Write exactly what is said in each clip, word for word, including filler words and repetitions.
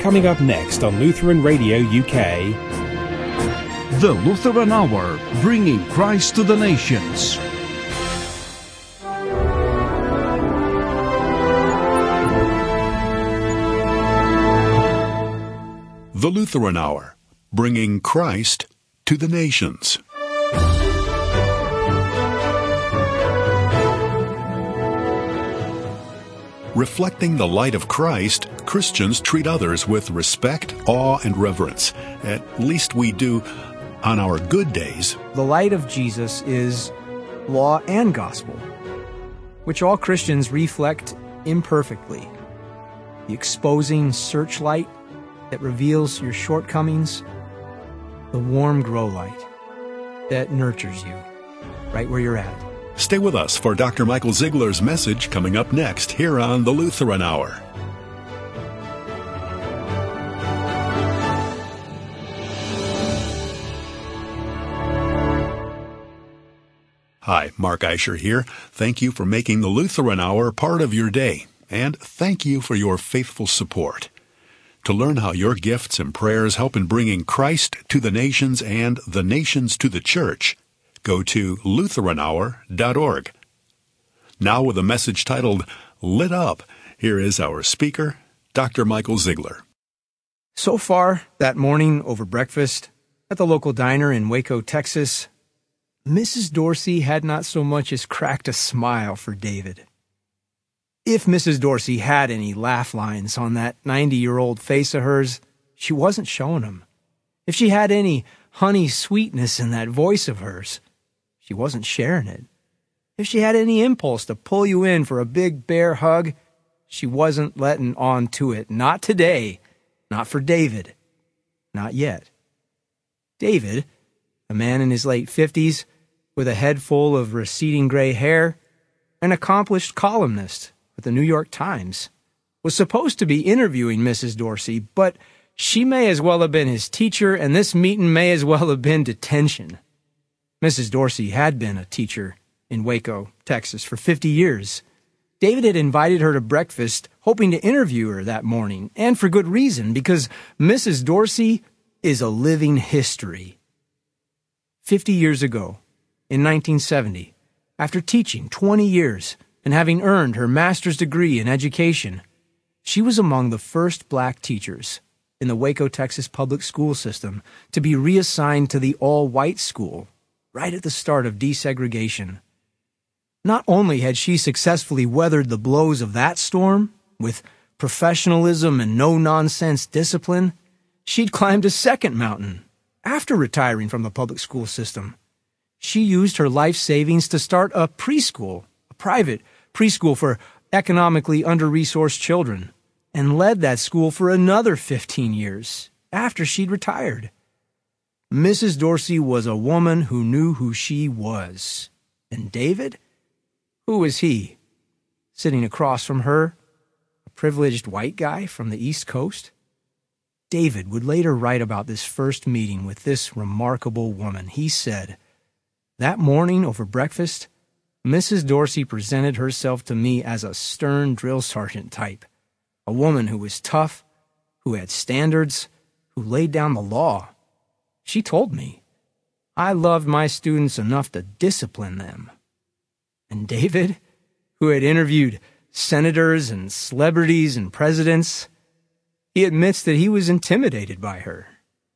Coming up next on Lutheran Radio U K. The Lutheran Hour, bringing Christ to the nations. The Lutheran Hour, bringing Christ to the nations. Reflecting the light of Christ, Christians treat others with respect, awe, and reverence. At least we do on our good days. The light of Jesus is law and gospel, which all Christians reflect imperfectly. The exposing searchlight that reveals your shortcomings, the warm grow light that nurtures you right where you're at. Stay with us for Doctor Michael Ziegler's message coming up next here on the Lutheran Hour. Hi, Mark Eicher here. Thank you for making the Lutheran Hour part of your day, and thank you for your faithful support. To learn how your gifts and prayers help in bringing Christ to the nations and the nations to the church, go to Lutheran Hour dot org. Now with a message titled, Lit Up, here is our speaker, Doctor Michael Ziegler. So far, that morning over breakfast at the local diner in Waco, Texas, Missus Dorsey had not so much as cracked a smile for David. If Missus Dorsey had any laugh lines on that ninety-year-old face of hers, she wasn't showing them. If she had any honey sweetness in that voice of hers, she wasn't sharing it. If she had any impulse to pull you in for a big bear hug, she wasn't letting on to it. Not today. Not for David. Not yet. David, a man in his late fifties, with a head full of receding gray hair, an accomplished columnist with the New York Times, was supposed to be interviewing Missus Dorsey, but she may as well have been his teacher, and this meeting may as well have been detention. Missus Dorsey had been a teacher in Waco, Texas, for fifty years. David had invited her to breakfast, hoping to interview her that morning, and for good reason, because Missus Dorsey is a living history. Fifty years ago, in nineteen seventy, after teaching twenty years and having earned her master's degree in education, she was among the first black teachers in the Waco, Texas public school system to be reassigned to the all-white school right at the start of desegregation. Not only had she successfully weathered the blows of that storm with professionalism and no-nonsense discipline, she'd climbed a second mountain after retiring from the public school system. She used her life savings to start a preschool, a private preschool for economically under-resourced children, and led that school for another fifteen years after she'd retired. Missus Dorsey was a woman who knew who she was. And David? Who was he? Sitting across from her, a privileged white guy from the East Coast? David would later write about this first meeting with this remarkable woman. He said, "That morning over breakfast, Missus Dorsey presented herself to me as a stern drill sergeant type, a woman who was tough, who had standards, who laid down the law. She told me, I loved my students enough to discipline them." And David, who had interviewed senators and celebrities and presidents, he admits that he was intimidated by her.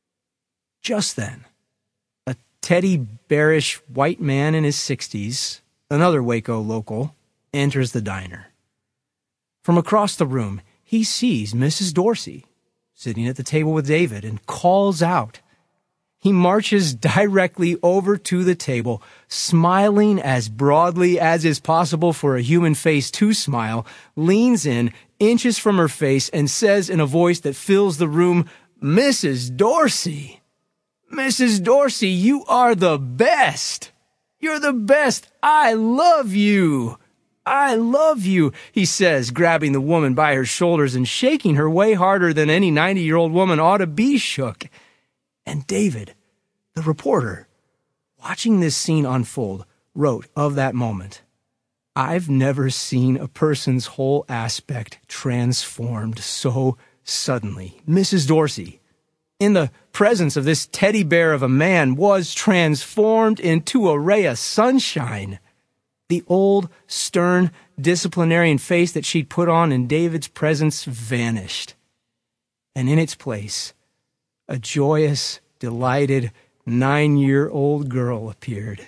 Just then, a teddy bearish white man in his sixties, another Waco local, enters the diner. From across the room, he sees Missus Dorsey sitting at the table with David and calls out. He marches directly over to the table, smiling as broadly as is possible for a human face to smile, leans in, inches from her face, and says in a voice that fills the room, "Missus Dorsey, Missus Dorsey, you are the best. You're the best. I love you. I love you," he says, grabbing the woman by her shoulders and shaking her way harder than any ninety-year-old woman ought to be shook. And David, the reporter, watching this scene unfold, wrote of that moment, "I've never seen a person's whole aspect transformed so suddenly, Missus Dorsey, in the presence of this teddy bear of a man, was transformed into a ray of sunshine. The old, stern, disciplinarian face that she'd put on in David's presence vanished. And in its place, a joyous, delighted, nine-year-old girl appeared.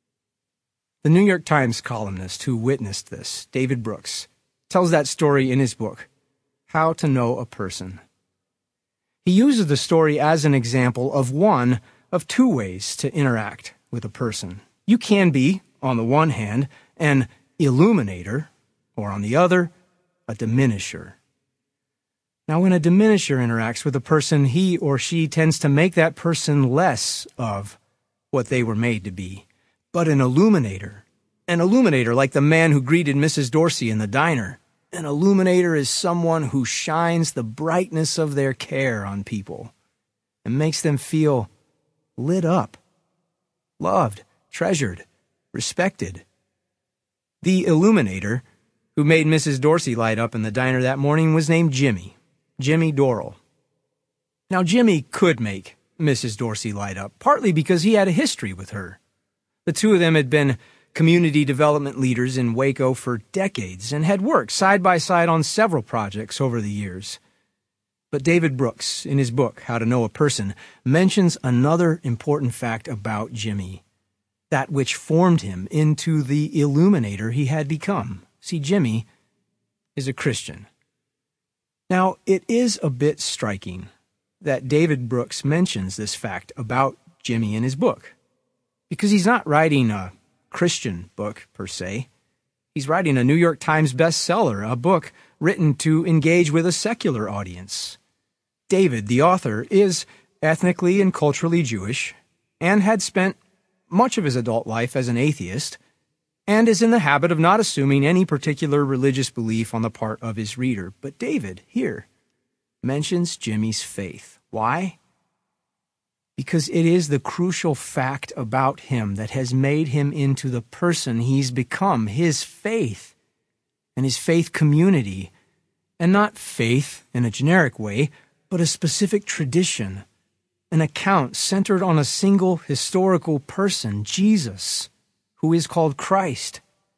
The New York Times columnist who witnessed this, David Brooks, tells that story in his book, How to Know a Person. He uses the story as an example of one of two ways to interact with a person. You can be, on the one hand, an illuminator, or on the other, a diminisher. Now, when a diminisher interacts with a person, he or she tends to make that person less of what they were made to be. But an illuminator, an illuminator like the man who greeted Missus Dorsey in the diner, an illuminator is someone who shines the brightness of their care on people and makes them feel lit up, loved, treasured, respected. The illuminator who made Missus Dorsey light up in the diner that morning was named Jimmy, Jimmy Dorrell. Now, Jimmy could make Missus Dorsey light up, partly because he had a history with her. The two of them had been community development leaders in Waco for decades and had worked side by side on several projects over the years. But David Brooks, in his book, How to Know a Person, mentions another important fact about Jimmy, that which formed him into the illuminator he had become. See, Jimmy is a Christian. Now, it is a bit striking that David Brooks mentions this fact about Jimmy in his book, because he's not writing a Christian book, per se. He's writing a New York Times bestseller, a book written to engage with a secular audience. David, the author, is ethnically and culturally Jewish and had spent much of his adult life as an atheist and is in the habit of not assuming any particular religious belief on the part of his reader. But David, here, mentions Jimmy's faith. Why? Because it is the crucial fact about him that has made him into the person he's become, his faith and his faith community, and not faith in a generic way, but a specific tradition, an account centered on a single historical person, Jesus, who is called Christ.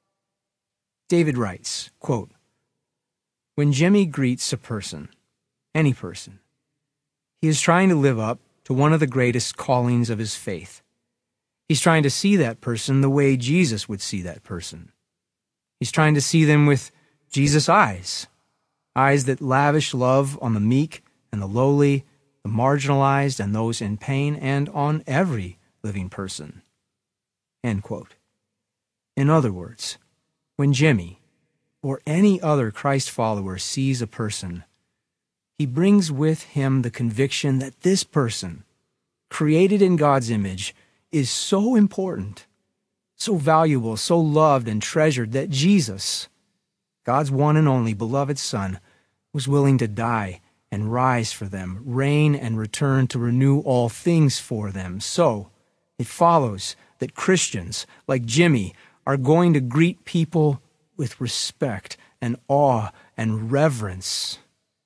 David writes, quote, "When Jimmy greets a person, any person, he is trying to live up to one of the greatest callings of his faith. He's trying to see that person the way Jesus would see that person. He's trying to see them with Jesus' eyes, eyes that lavish love on the meek and the lowly, the marginalized and those in pain, and on every living person." End quote. In other words, when Jimmy or any other Christ follower sees a person, he brings with him the conviction that this person, created in God's image, is so important, so valuable, so loved and treasured that Jesus, God's one and only beloved Son, was willing to die and rise for them, reign and return to renew all things for them. So it follows that Christians like Jimmy are going to greet people with respect and awe and reverence,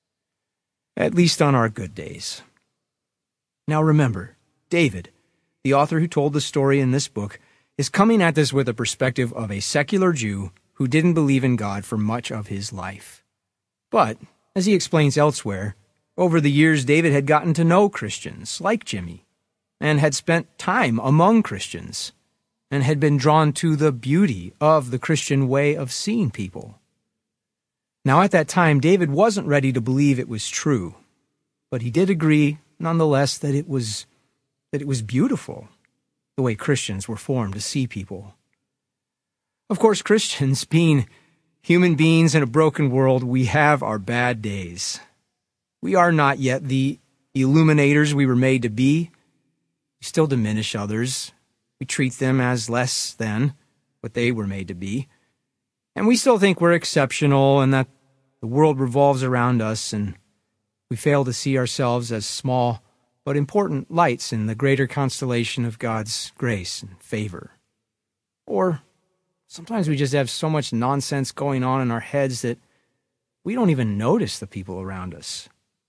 at least on our good days. Now remember, David, the author who told the story in this book, is coming at this with a perspective of a secular Jew who didn't believe in God for much of his life. But, as he explains elsewhere, over the years David had gotten to know Christians like Jimmy, and had spent time among Christians, and had been drawn to the beauty of the Christian way of seeing people. Now, at that time, David wasn't ready to believe it was true, but he did agree, nonetheless, that it was that it was beautiful, the way Christians were formed to see people. Of course, Christians, being human beings in a broken world, we have our bad days. We are not yet the illuminators we were made to be. We still diminish others. We treat them as less than what they were made to be. And we still think we're exceptional and that the world revolves around us, and we fail to see ourselves as small but important lights in the greater constellation of God's grace and favor. Or sometimes we just have so much nonsense going on in our heads that we don't even notice the people around us.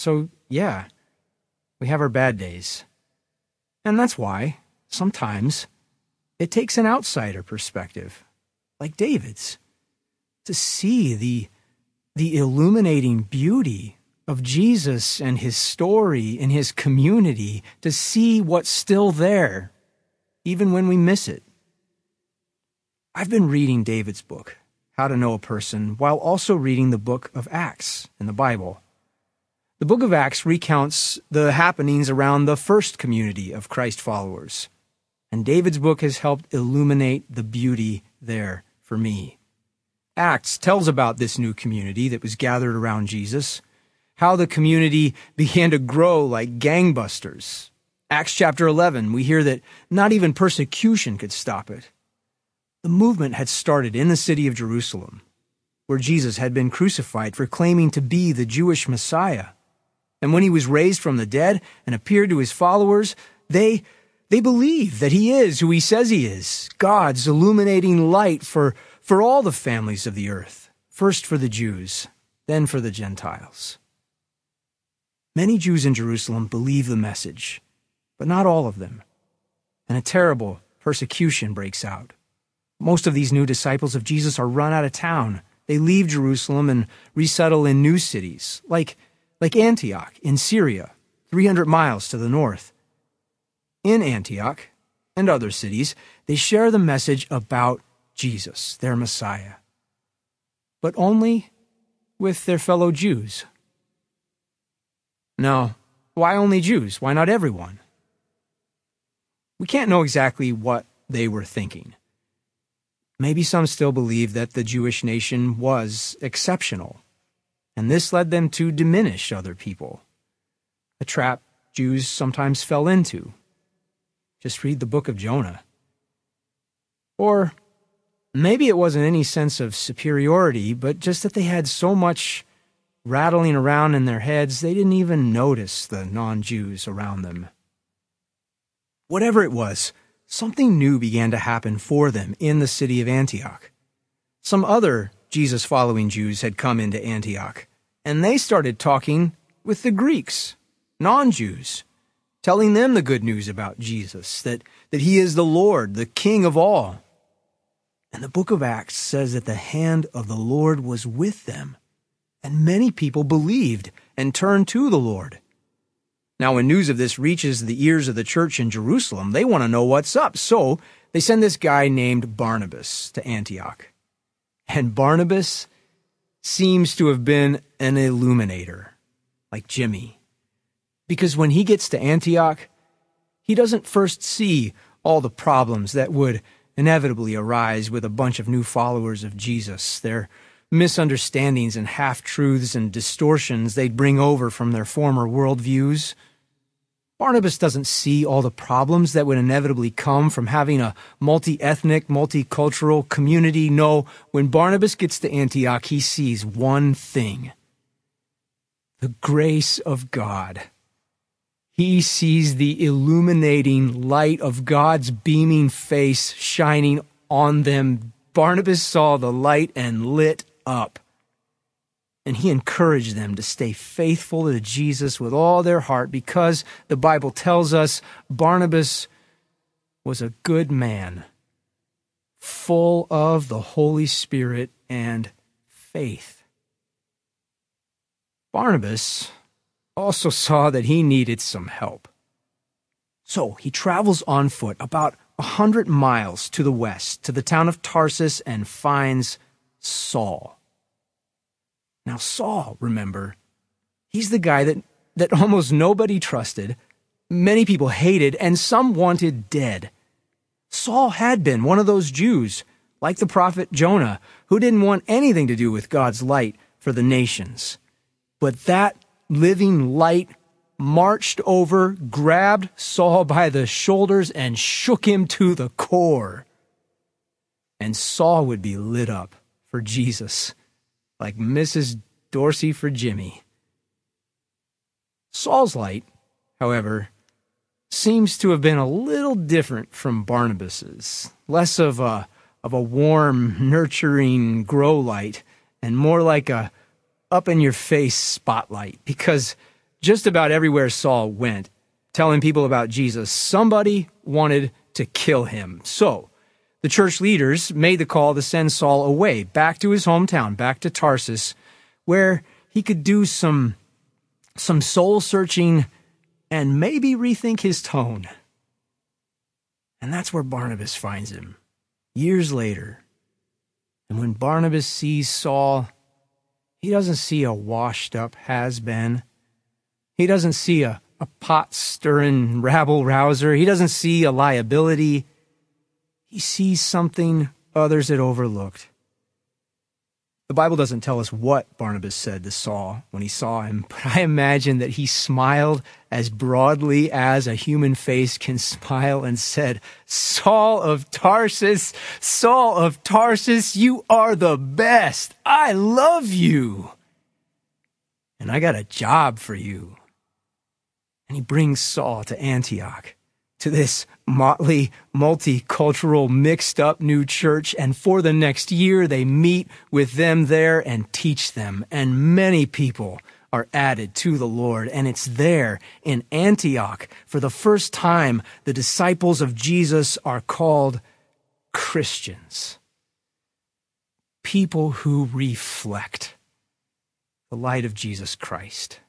So, yeah, we have our bad days. And that's why, sometimes, it takes an outsider perspective, like David's, to see the, the illuminating beauty of Jesus and his story and his community, to see what's still there, even when we miss it. I've been reading David's book, How to Know a Person, while also reading the book of Acts in the Bible. The book of Acts recounts the happenings around the first community of Christ followers, and David's book has helped illuminate the beauty there for me. Acts tells about this new community that was gathered around Jesus, how the community began to grow like gangbusters. Acts chapter eleven, we hear that not even persecution could stop it. The movement had started in the city of Jerusalem, where Jesus had been crucified for claiming to be the Jewish Messiah. And when he was raised from the dead and appeared to his followers, they, they believed that he is who he says he is, God's illuminating light for, for all the families of the earth, first for the Jews, then for the Gentiles. Many Jews in Jerusalem believe the message, but not all of them, and a terrible persecution breaks out. Most of these new disciples of Jesus are run out of town. They leave Jerusalem and resettle in new cities, like, like Antioch in Syria, three hundred miles to the north. In Antioch and other cities, they share the message about Jesus, their Messiah, but only with their fellow Jews. Now, why only Jews? Why not everyone? We can't know exactly what they were thinking. Maybe some still believe that the Jewish nation was exceptional, and this led them to diminish other people, a trap Jews sometimes fell into. Just read the book of Jonah. Or maybe it wasn't any sense of superiority, but just that they had so much rattling around in their heads, they didn't even notice the non-Jews around them. Whatever it was, something new began to happen for them in the city of Antioch. Some other Jesus-following Jews had come into Antioch, and they started talking with the Greeks, non-Jews, telling them the good news about Jesus, that, that he is the Lord, the King of all. And the book of Acts says that the hand of the Lord was with them, and many people believed and turned to the Lord. Now, when news of this reaches the ears of the church in Jerusalem, they want to know what's up. So they send this guy named Barnabas to Antioch. And Barnabas seems to have been an illuminator, like Jimmy. Because when he gets to Antioch, he doesn't first see all the problems that would inevitably arise with a bunch of new followers of Jesus, their misunderstandings and half-truths and distortions they'd bring over from their former worldviews. Barnabas doesn't see all the problems that would inevitably come from having a multi-ethnic, multicultural community. No, when Barnabas gets to Antioch, he sees one thing: the grace of God. He sees the illuminating light of God's beaming face shining on them. Barnabas saw the light and lit up. And he encouraged them to stay faithful to Jesus with all their heart, because the Bible tells us Barnabas was a good man, full of the Holy Spirit and faith. Barnabas also saw that he needed some help. So he travels on foot about a hundred miles to the west, to the town of Tarsus, and finds Saul. Now, Saul, remember, he's the guy that, that almost nobody trusted, many people hated, and some wanted dead. Saul had been one of those Jews, like the prophet Jonah, who didn't want anything to do with God's light for the nations. But that living light marched over, grabbed Saul by the shoulders, and shook him to the core. And Saul would be lit up for Jesus, like Missus Dorsey for Jimmy. Saul's light, however, seems to have been a little different from Barnabas's. Less of a, of a warm, nurturing grow light, and more like a up-in-your-face spotlight, because just about everywhere Saul went, telling people about Jesus, somebody wanted to kill him. So the church leaders made the call to send Saul away, back to his hometown, back to Tarsus, where he could do some, some soul-searching and maybe rethink his tone. And that's where Barnabas finds him, years later. And when Barnabas sees Saul, he doesn't see a washed-up has-been. He doesn't see a, a pot-stirring rabble-rouser. He doesn't see a liability. He sees something others had overlooked. The Bible doesn't tell us what Barnabas said to Saul when he saw him, but I imagine that he smiled as broadly as a human face can smile and said, "Saul of Tarsus, Saul of Tarsus, you are the best. I love you. And I got a job for you." And he brings Saul to Antioch, to this motley, multicultural, mixed-up new church, and for the next year they meet with them there and teach them, and many people are added to the Lord. And it's there in Antioch, for the first time, the disciples of Jesus are called Christians, people who reflect the light of Jesus Christ.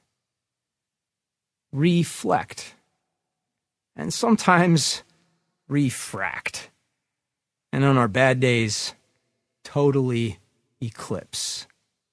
Reflect. And sometimes refract. And on our bad days, totally eclipse.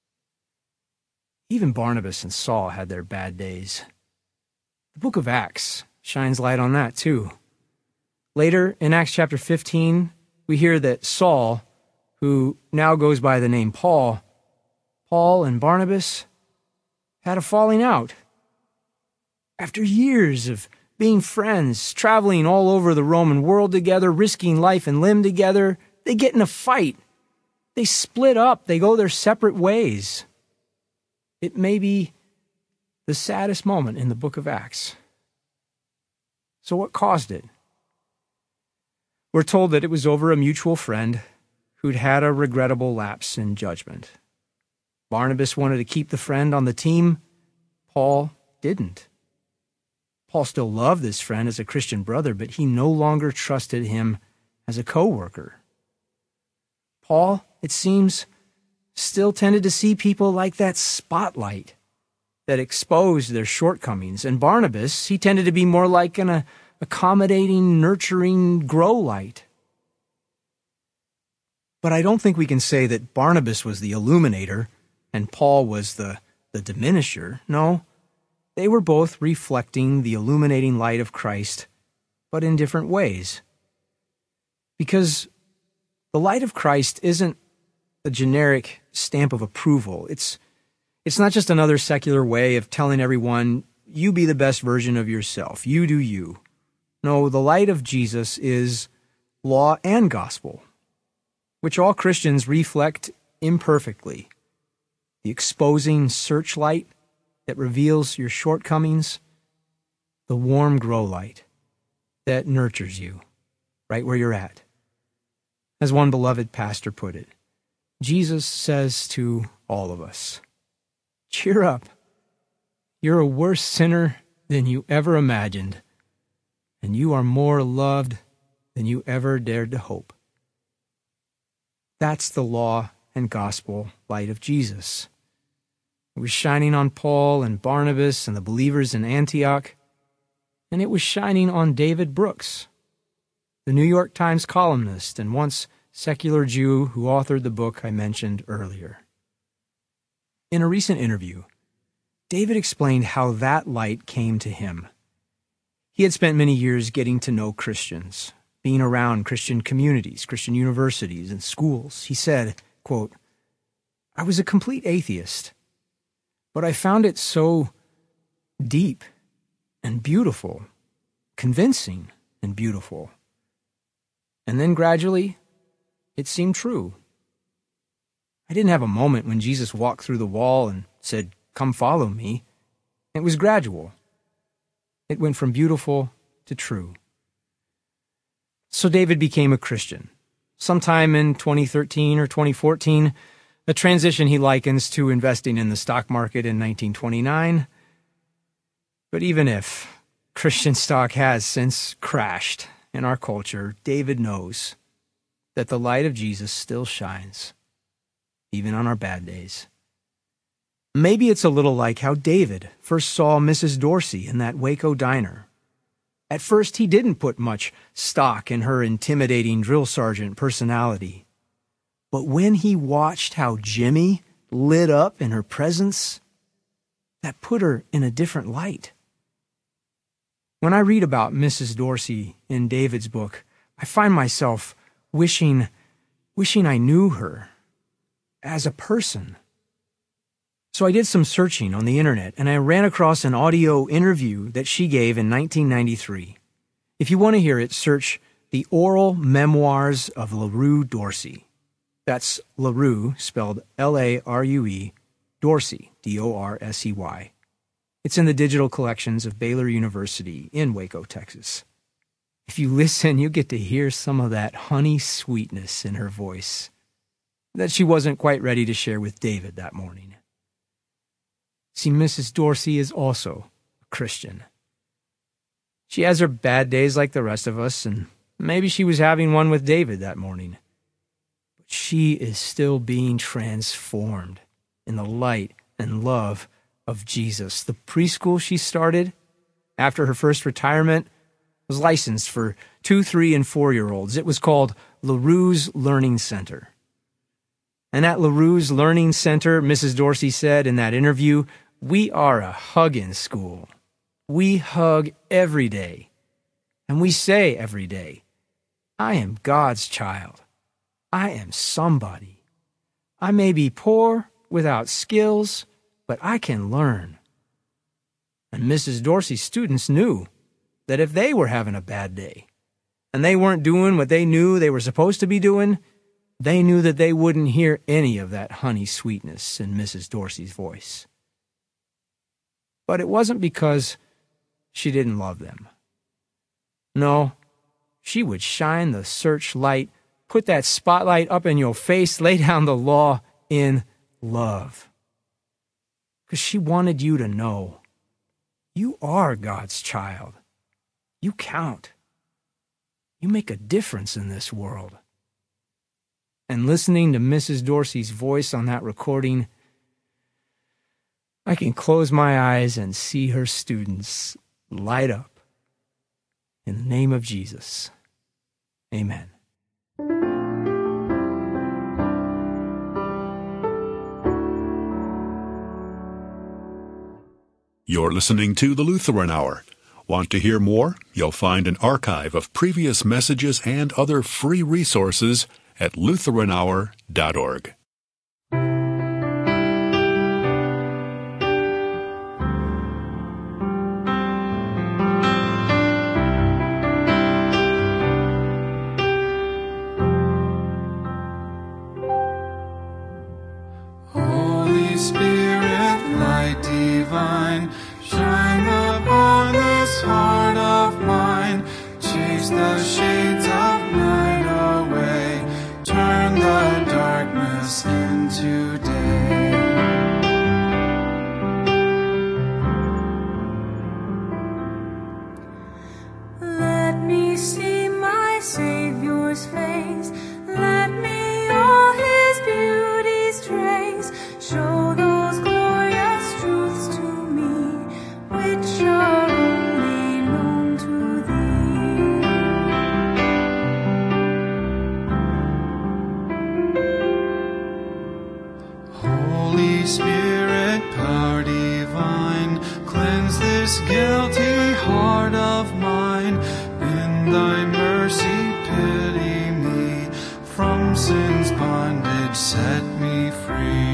Even Barnabas and Saul had their bad days. The book of Acts shines light on that too. Later, in Acts chapter fifteen, we hear that Saul, who now goes by the name Paul, Paul and Barnabas had a falling out. After years of being friends, traveling all over the Roman world together, risking life and limb together, they get in a fight. They split up. They go their separate ways. It may be the saddest moment in the book of Acts. So what caused it? We're told that it was over a mutual friend who'd had a regrettable lapse in judgment. Barnabas wanted to keep the friend on the team. Paul didn't. Paul still loved this friend as a Christian brother, but he no longer trusted him as a co-worker. Paul, it seems, still tended to see people like that spotlight that exposed their shortcomings. And Barnabas, he tended to be more like an uh, accommodating, nurturing grow light. But I don't think we can say that Barnabas was the illuminator and Paul was the, the diminisher. No. They were both reflecting the illuminating light of Christ, but in different ways. Because the light of Christ isn't a generic stamp of approval. It's, it's not just another secular way of telling everyone, you be the best version of yourself. You do you. No, the light of Jesus is law and gospel, which all Christians reflect imperfectly. The exposing searchlight that reveals your shortcomings, the warm grow light that nurtures you right where you're at. As one beloved pastor put it, Jesus says to all of us, cheer up. You're a worse sinner than you ever imagined, and you are more loved than you ever dared to hope. That's the law and gospel light of Jesus. It was shining on Paul and Barnabas and the believers in Antioch, and it was shining on David Brooks, the New York Times columnist and once secular Jew who authored the book I mentioned earlier. In a recent interview, David explained how that light came to him. He had spent many years getting to know Christians, being around Christian communities, Christian universities, and schools. He said, quote, I was a complete atheist, but I found it so deep and beautiful, convincing and beautiful. And then gradually, it seemed true. I didn't have a moment when Jesus walked through the wall and said, come follow me. It was gradual. It went from beautiful to true. So David became a Christian. Sometime in twenty thirteen or twenty fourteen, a transition he likens to investing in the stock market in nineteen twenty-nine. But even if Christian stock has since crashed in our culture, David knows that the light of Jesus still shines, even on our bad days. Maybe it's a little like how David first saw Missus Dorsey in that Waco diner. At first, he didn't put much stock in her intimidating drill sergeant personality. But when he watched how Jimmy lit up in her presence, that put her in a different light. When I read about Missus Dorsey in David's book, I find myself wishing, wishing I knew her as a person. So I did some searching on the internet, and I ran across an audio interview that she gave in nineteen ninety-three. If you want to hear it, search The Oral Memoirs of LaRue Dorsey. That's LaRue, spelled L A R U E, Dorsey, D O R S E Y. It's in the digital collections of Baylor University in Waco, Texas. If you listen, you get to hear some of that honey sweetness in her voice that she wasn't quite ready to share with David that morning. See, Missus Dorsey is also a Christian. She has her bad days like the rest of us, and maybe she was having one with David that morning. But she is still being transformed in the light and love of Jesus. The preschool she started after her first retirement was licensed for two, three, and four-year-olds. It was called LaRue's Learning Center. And at LaRue's Learning Center, Missus Dorsey said in that interview, "We are a hugging school. We hug every day. And we say every day, I am God's child. I am somebody. I may be poor, without skills, but I can learn." And Missus Dorsey's students knew that if they were having a bad day and they weren't doing what they knew they were supposed to be doing, they knew that they wouldn't hear any of that honey sweetness in Missus Dorsey's voice. But it wasn't because she didn't love them. No, she would shine the searchlight, put that spotlight up in your face, lay down the law in love. Because she wanted you to know you are God's child. You count. You make a difference in this world. And listening to Missus Dorsey's voice on that recording, I can close my eyes and see her students light up. In the name of Jesus, amen. You're listening to the Lutheran Hour. Want to hear more? You'll find an archive of previous messages and other free resources at lutheran hour dot org. Holy Spirit, light divine, shine upon this heart of mine. Chase the shades of night away. Turn the darkness into day. Let me see my Savior's face. Let me all his beauties trace. Show those glorious truths to me, which are only known to thee. Holy Spirit, power divine, cleanse this guilty heart of mine. In thy mercy, pity me. From sin's bondage, set me free.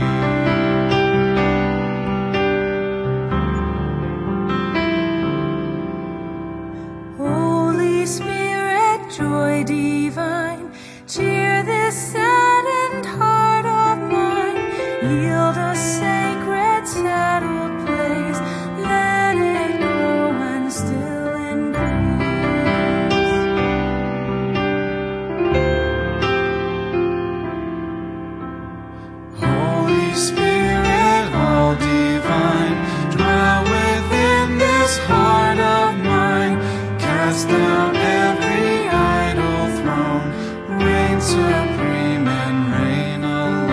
Holy Spirit, joy divine, cheer this saddened heart of mine. Yield a sacred, settled place. Let it go and still increase. Holy cast down every idol throne, reign supreme and reign alone.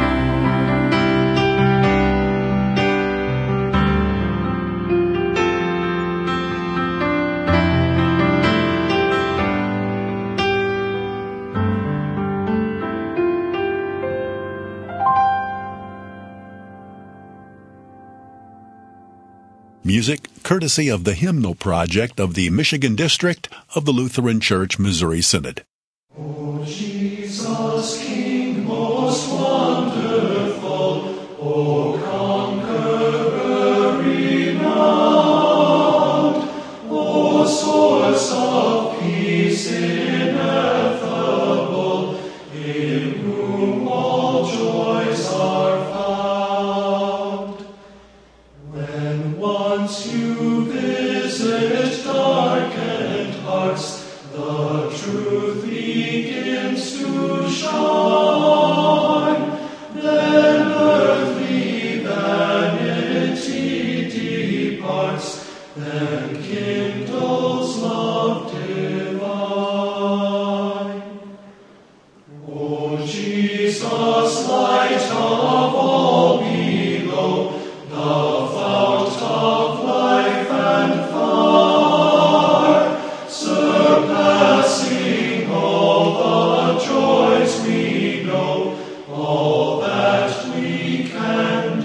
Music courtesy of the Hymnal Project of the Michigan District of the Lutheran Church Missouri Synod. O Jesus, King most wonderful, O Conqueror renowned, O source of peace ineffable, in whom all joys are found. When once you visit darkened hearts, the truth begins to shine. Then earthly vanity departs, then kindles love divine. O Jesus, light of all below, the fount of life and fire, surpassing all the joys we know, all that we can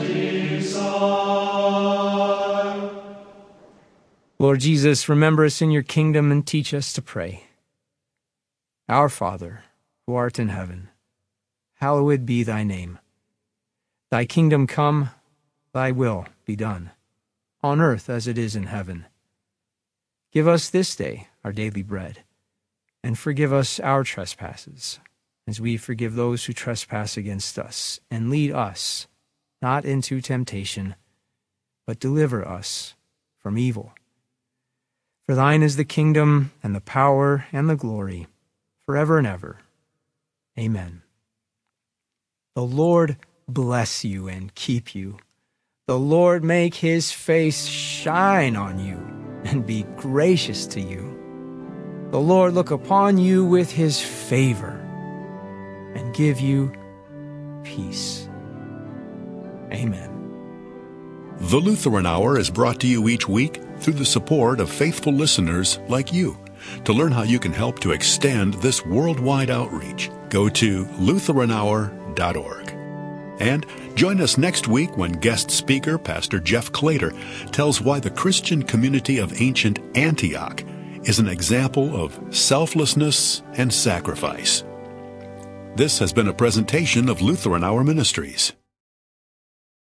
desire. Lord Jesus, remember us in your kingdom and teach us to pray. Our Father, who art in heaven, hallowed be thy name. Thy kingdom come, thy will be done, on earth as it is in heaven. Give us this day our daily bread, and forgive us our trespasses, as we forgive those who trespass against us. And lead us not into temptation, but deliver us from evil. For thine is the kingdom, and the power, and the glory, forever and ever. Amen. The Lord bless you and keep you. The Lord make his face shine on you and be gracious to you. The Lord look upon you with his favor and give you peace. Amen. The Lutheran Hour is brought to you each week through the support of faithful listeners like you. To learn how you can help to extend this worldwide outreach, go to Lutheran Hour dot org. And join us next week when guest speaker Pastor Jeff Claytor tells why the Christian community of ancient Antioch is an example of selflessness and sacrifice. This has been a presentation of Lutheran Hour Ministries.